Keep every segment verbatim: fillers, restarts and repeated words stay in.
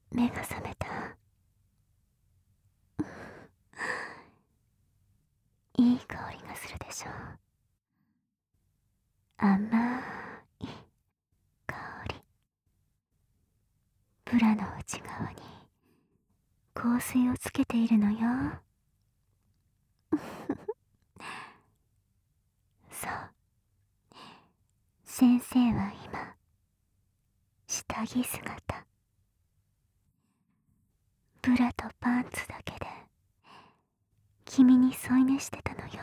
目が覚めた。いい香りがするでしょう。甘い香り。ブラの内側に香水をつけているのよ。そう、先生は今下着姿。ブラとパンツだけで君に添い寝してたのよ。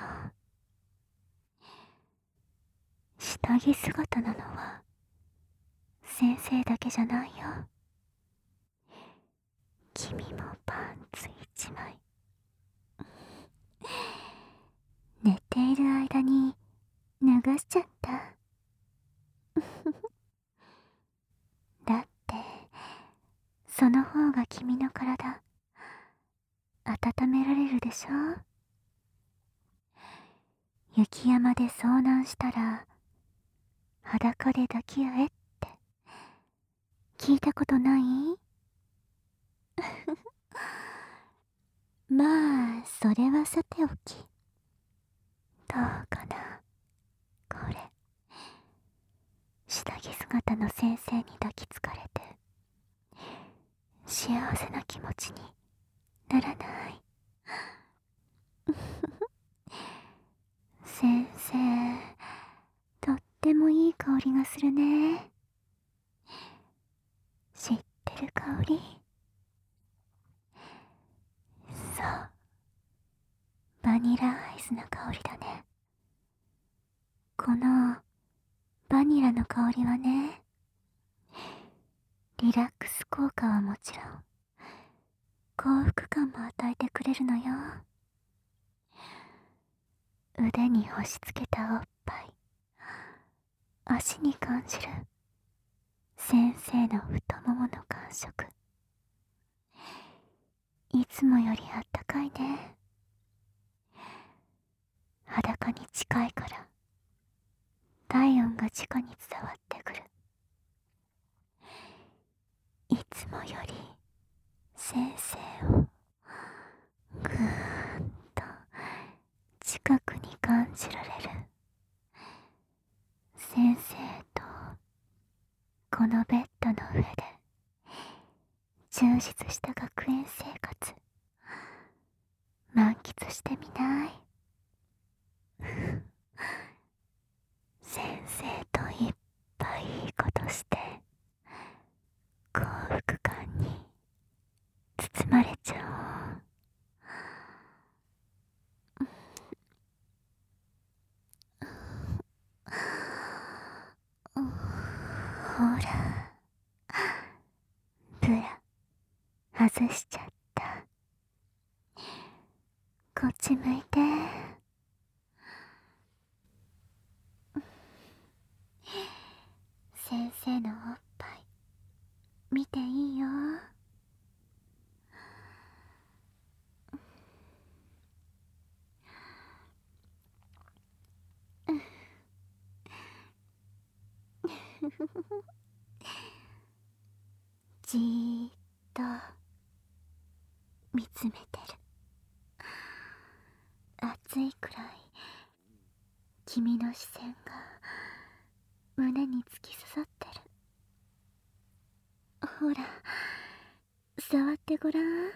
下着姿なのは先生だけじゃないよ。君もパンツ一枚。寝ている間に脱がしちゃった。だってその方が君の体温められるでしょ。雪山で遭難したら裸で抱き合えって聞いたことない？まあそれはさておき、どうかな、これ。下着姿の先生に抱きつかれて幸せな気持ちにならない？先生、とってもいい香りがするね。知ってる香り？そう、バニラアイスの香りだね。このバニラの香りはね、リラックス効果はもちろん幸福感も与えてくれるのよ。腕に押し付けたおっぱい、足に感じる先生の太ももの感触、いつもよりあったかいね。裸に近いから体温が直に伝わってくる。いつもより先生をぐーんと近くに感じられる。先生とこのベッドの上で充実した学園生活満喫してみない？先生といっぱいいいことして幸福感に包まれちゃおう。ほら、ブラ外しちゃった。こっち向いて。先生のおっぱい見ていいよ。じーっと見つめてる。熱いくらい君の視線が胸に突き刺さってる。ほら、触ってごらん。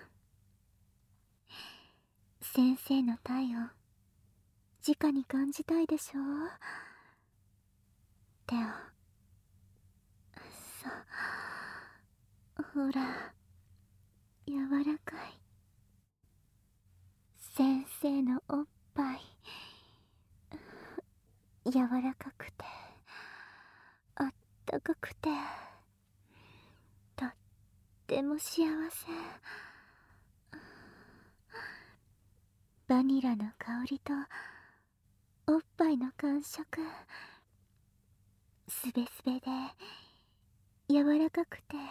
先生の体温直に感じたいでしょ。手を、そう、ほら、柔らかい先生のおっぱい、柔らかくてあったかくてとっても幸せ。バニラの香りとおっぱいの感触、すべすべで柔らかくて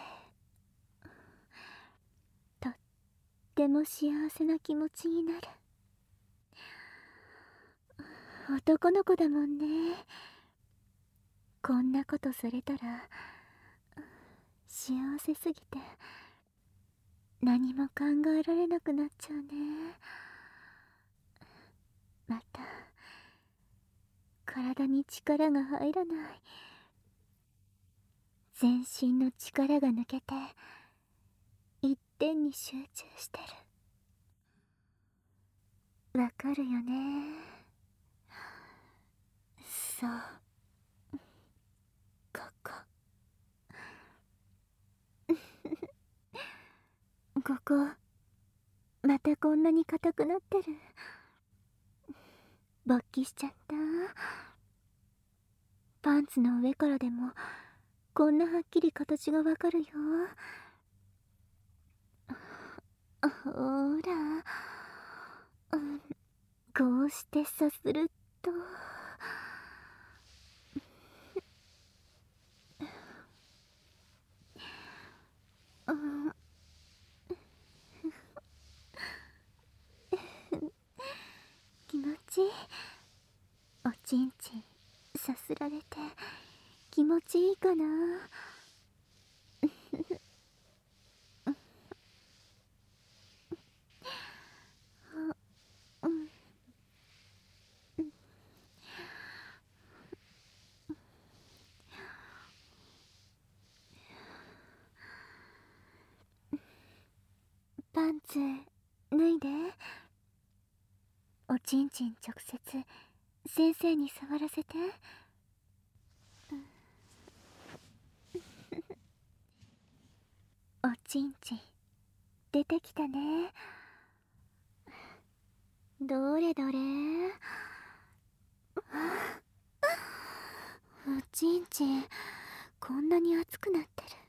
とっても幸せな気持ちになる。男の子だもんね。こんなことされたら幸せすぎて何も考えられなくなっちゃうね。また体に力が入らない。全身の力が抜けて一点に集中してる。わかるよね。そう、ここここまたこんなに硬くなってる。勃起しちゃった。パンツの上からでもこんなはっきり形がわかるよ。ほら、うん、こうしてさするとうん、気持ちいい。おちんちんさすられて気持ちいいかな。うん、パンツ脱いで。おちんちん直接先生に触らせて。おちんちん出てきたね。どれどれ。おちんちんこんなに熱くなってる。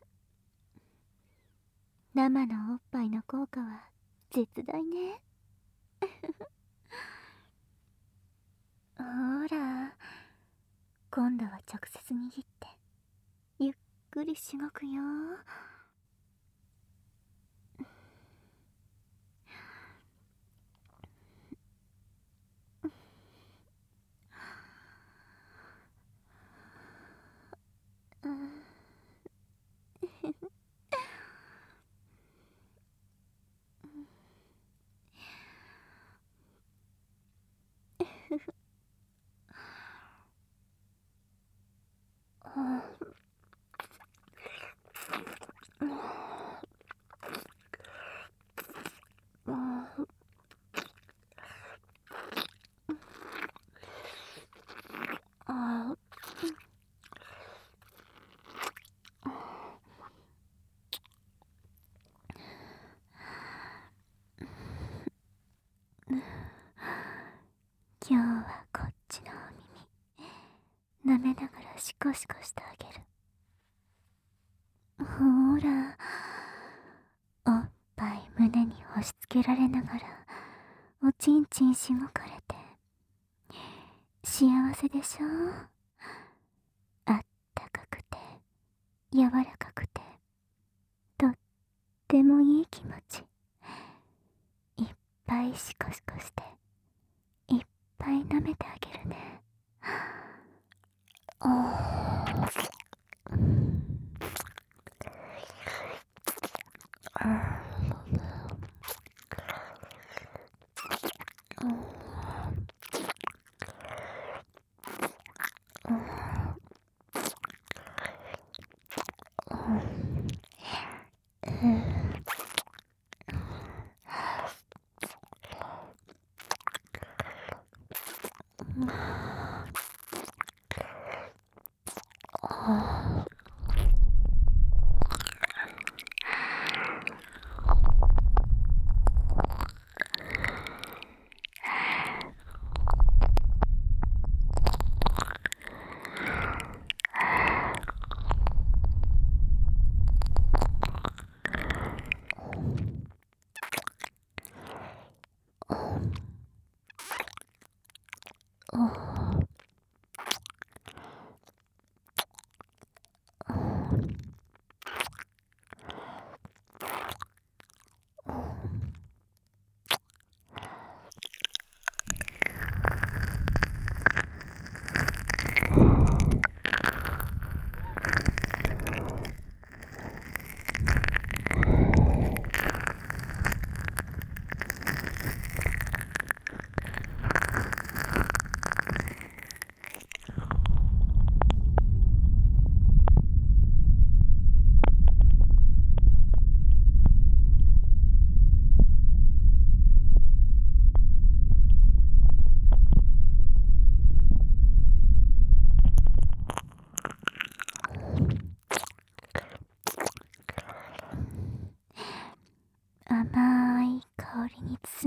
生のおっぱいの効果は絶大ね。ほら、今度は直接握ってゆっくりしごくよ。うん、今日はこっちのお耳舐めながらシコシコしてあげる。ほら、おっぱい胸に押し付けられながらおちんちんしごかれて幸せでしょ。あったかくて柔らかくてとってもいい気持ち。いっぱいシコシコしていっぱい舐めてあげるね。おー、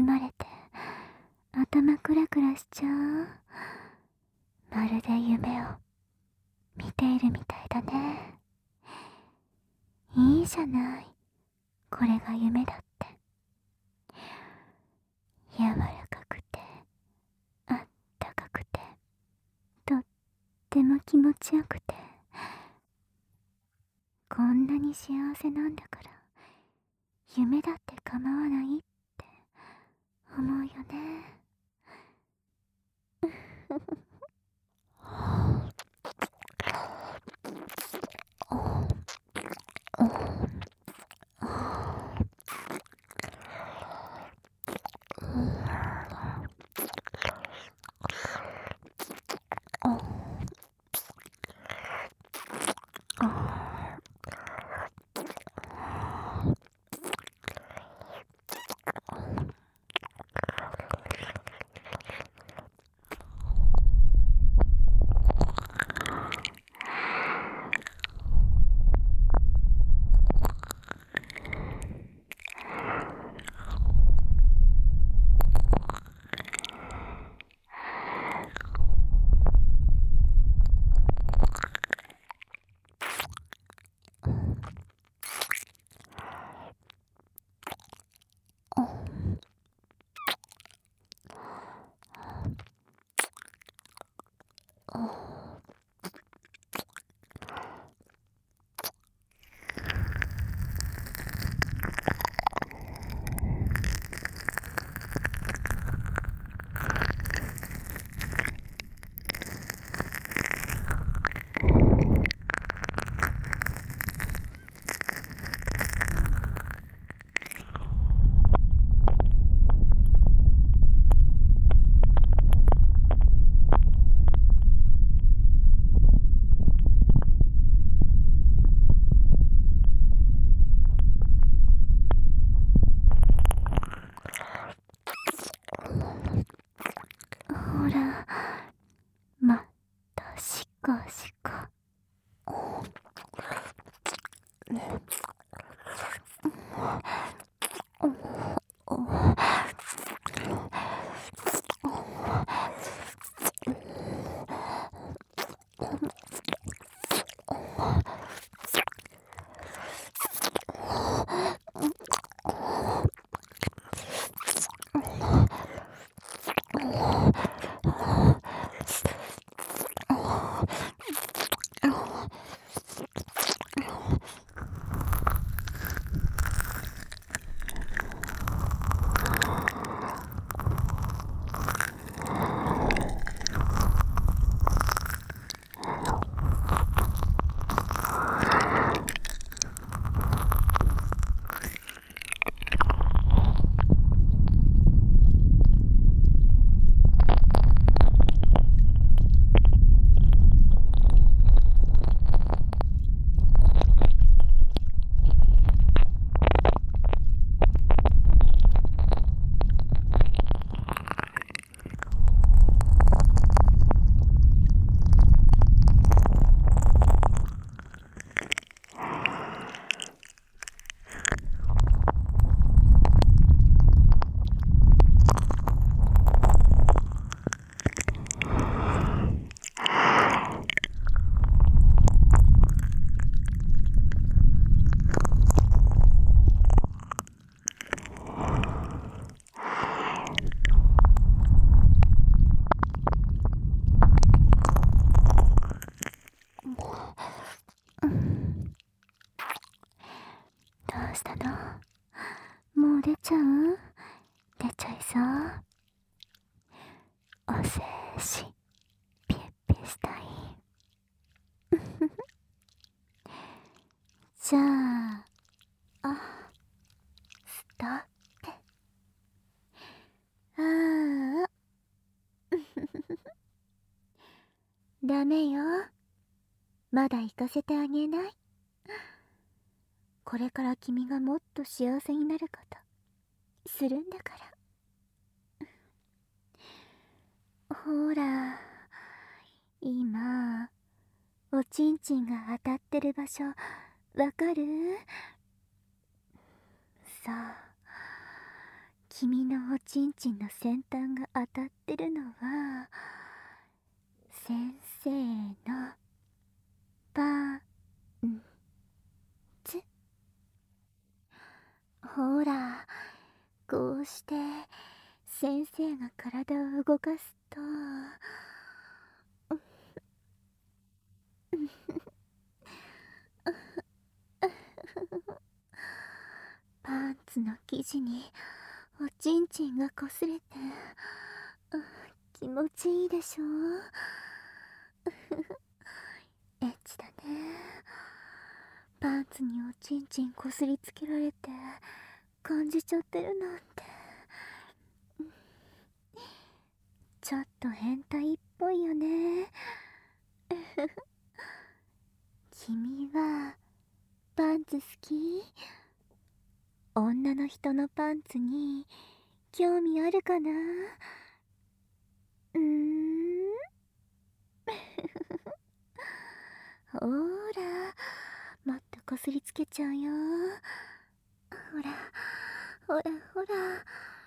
包まれて頭クラクラしちゃう。まるで夢を見ているみたいだね。いいじゃない、これが夢だって。柔らかくてあったかくてとっても気持ちよくて、こんなに幸せなんだから夢だって構わないって思うよね。ほら、もっとしこしこ。どうしたの？もう出ちゃう？出ちゃいそう？おせーし、ピュッピュしたい。じゃあ、あ、ストップ。ああ、ダメよ。まだ行かせてあげない。これから君がもっと幸せになることするんだから。ほら、今おちんちんが当たってる場所わかる？さあ、 君のおちんちんの先端が当たってるのは先生のパンツ。ほら、こうして先生が体を動かすとパンツの生地におちんちんがこすれて気持ちいいでしょ。エッチだね。パンツにおちんちんこすりつけられて感じちゃってるなんて、ちょっと変態っぽいよね。君はパンツ好き？女の人のパンツに興味あるかな？うーんほーら、もっとこすりつけちゃうよ。ほらほらほら。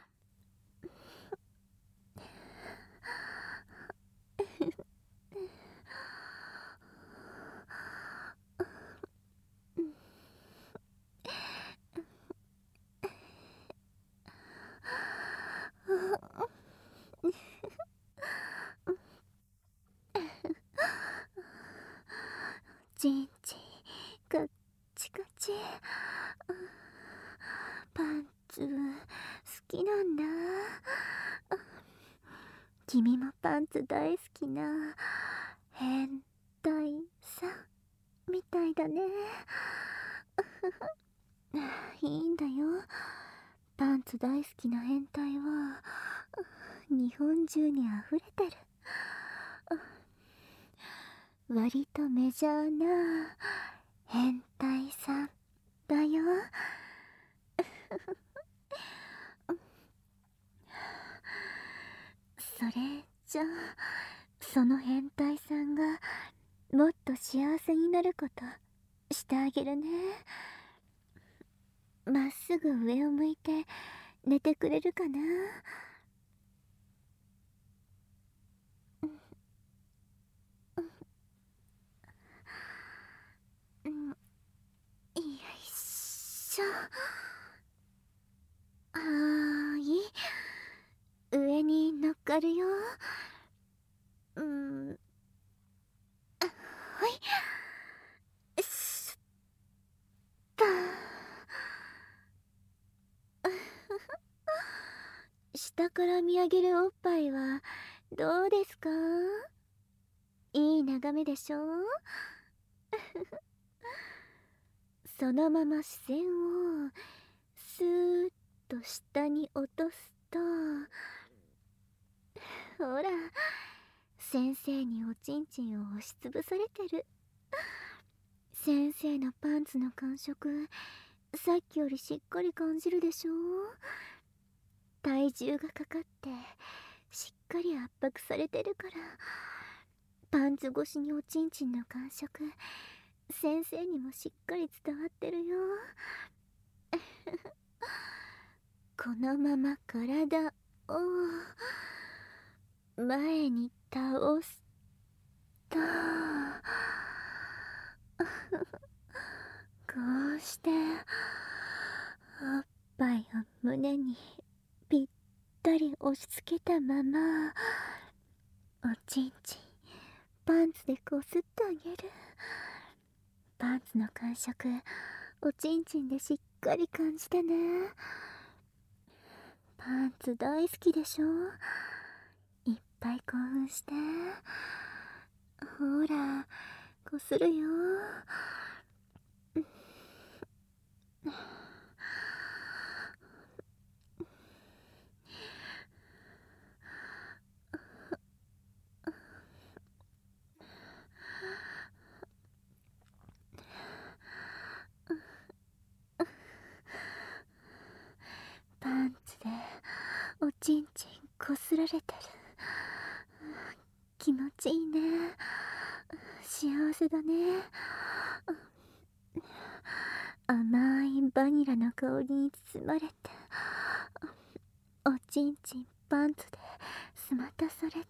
ちんちんカッチカチ。パンツ好きなんだ。君もパンツ大好きな変態さんみたいだね。いいんだよ。パンツ大好きな変態は日本中にあふれてる。割とメジャーな変態さんだよ。それじゃあその変態さんがもっと幸せになることしてあげるね。まっすぐ上を向いて寝てくれるかな。うん、よいしょ。はーい、上に乗っかるよ。うん、はい、しっと。下から見上げるおっぱいはどうですか？いい眺めでしょ。そのまま視線をスーッと下に落とすと、ほら、先生におちんちんを押しつぶされてる。先生のパンツの感触、さっきよりしっかり感じるでしょ。体重がかかってしっかり圧迫されてるから、パンツ越しにおちんちんの感触、先生にもしっかり伝わってるよ。このまま体を前に倒すと、こうしておっぱいを胸にぴったり押し付けたまま、おちんちんパンツでこすってあげる。パンツの感触、おちんちんでしっかり感じてね。パンツ大好きでしょ。いっぱい興奮して。ほら、こするよ。パンツでおちんちんこすられてる。気持ちいいね。幸せだね。甘いバニラの香りに包まれて、 ちんちんパンツでスマタされて、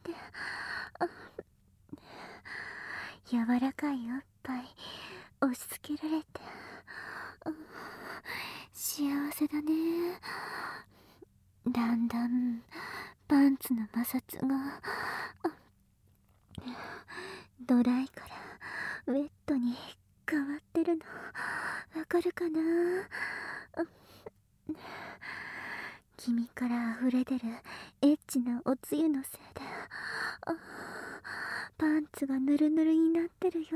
柔らかいおっぱい押し付けられて、幸せだね。だんだんパンツの摩擦がドライからウェットに変わってるのわかるかな。君から溢れ出るエッチなおつゆのせいでパンツがヌルヌルになってるよ。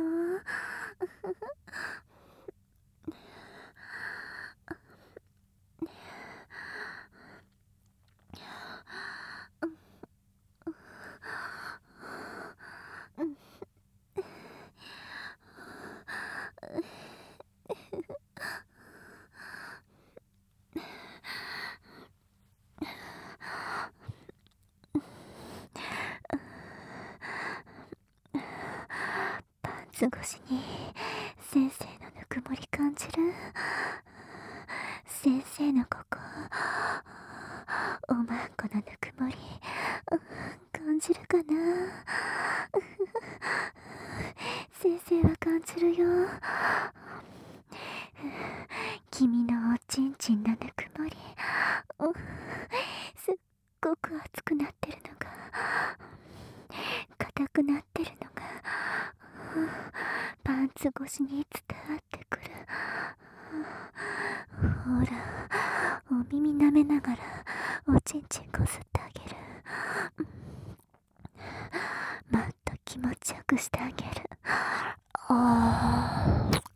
パンツ越しに先生のぬくもり感じる。先生のここおまんこのぬくもり感じるかな。先生は感じるよ。君のおちんちんのぬくもりすっごく熱くなってるのが、硬くなってるのがパンツ越しに伝わってくる。ほら、お耳舐めながらおちんちんこすってあげる。もっと気持ちよくしてあげる。あー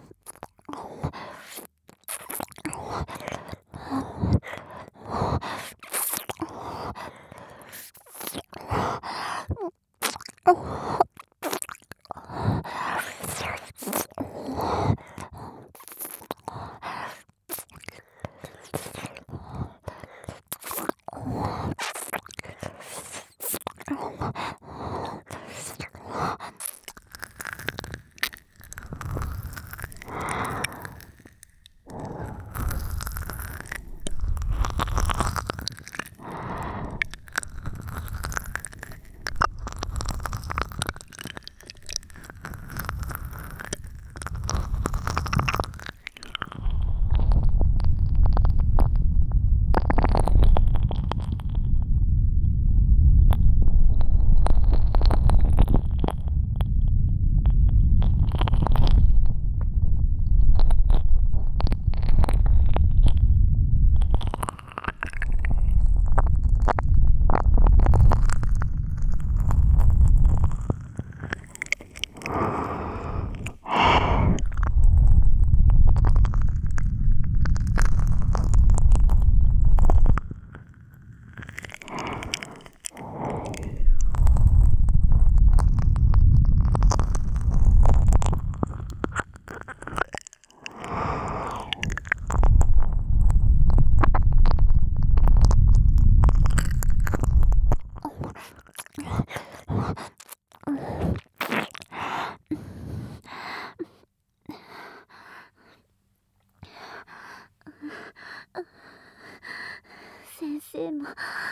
先生も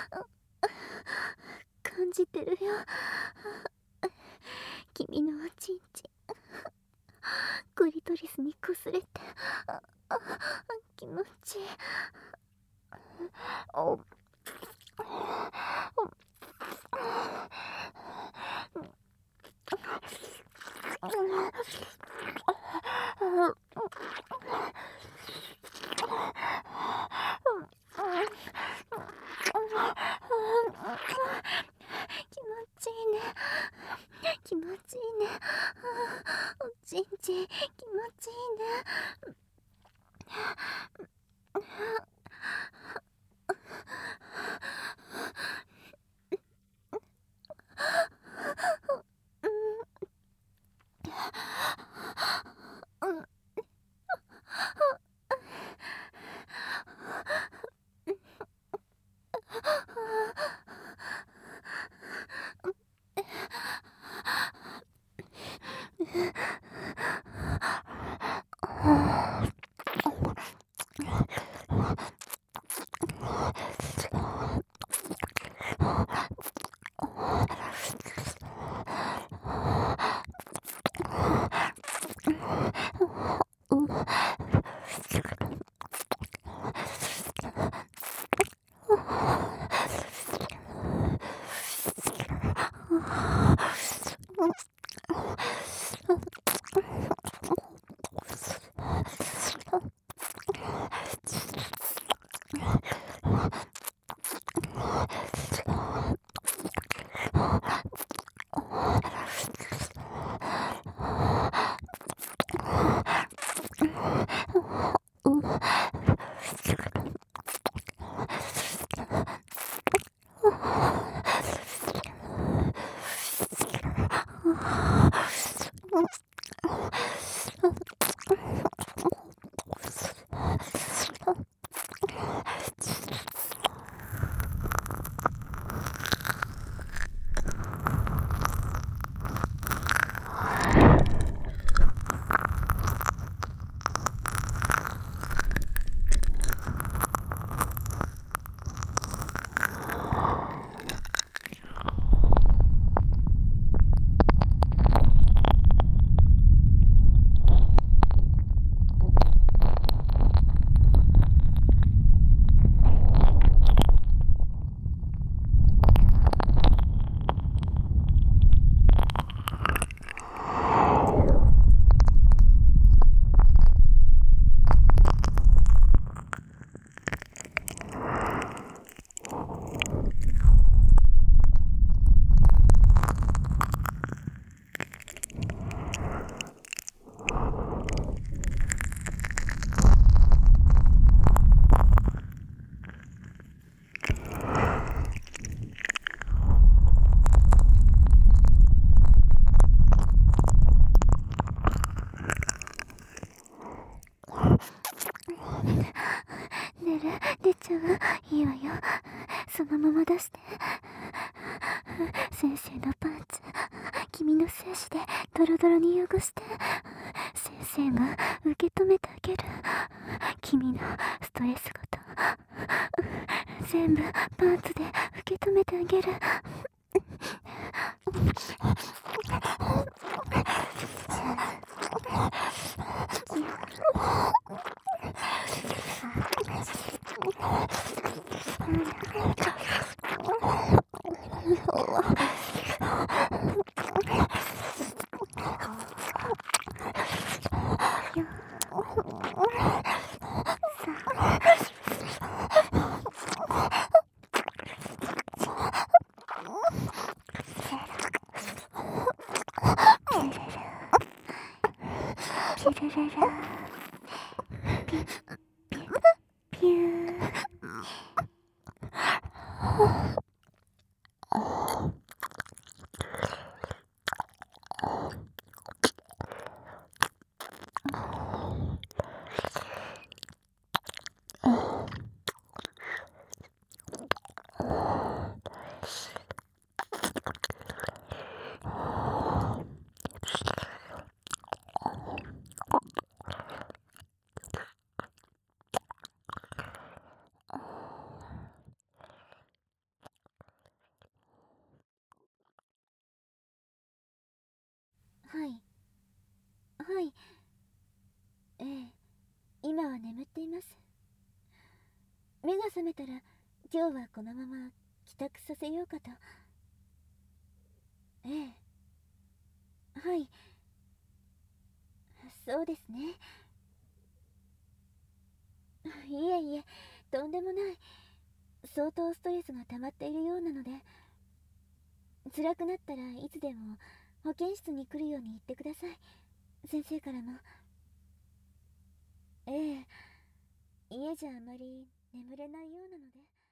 感じてるよ。君のおちんちんクリトリスにこすれて気持ちいい。お気持ちいいね。気持ちいいね。おちんちん気持ちいいね。はあ寝る、寝ちゃう。いいわよ。そのまま出して。先生のパンツ、君の精子でドロドロに汚して、先生が受け止めてあげる。君のストレスごと全部パンツで受け止めてあげる。ピュルルルピュピュピュー。はい。はい。ええ、今は眠っています。目が覚めたら、今日はこのまま帰宅させようかと。ええ。はい。そうですね。いえいえ、とんでもない。相当ストレスが溜まっているようなので、辛くなったらいつでも保健室に来るように言ってください。先生からも。ええ、家じゃあまり眠れないようなので。